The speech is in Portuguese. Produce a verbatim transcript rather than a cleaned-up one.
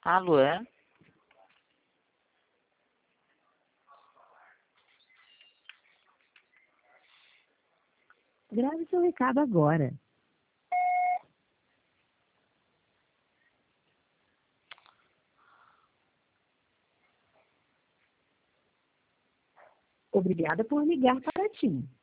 Alô? Grave seu recado agora. Obrigada por ligar para a TIM.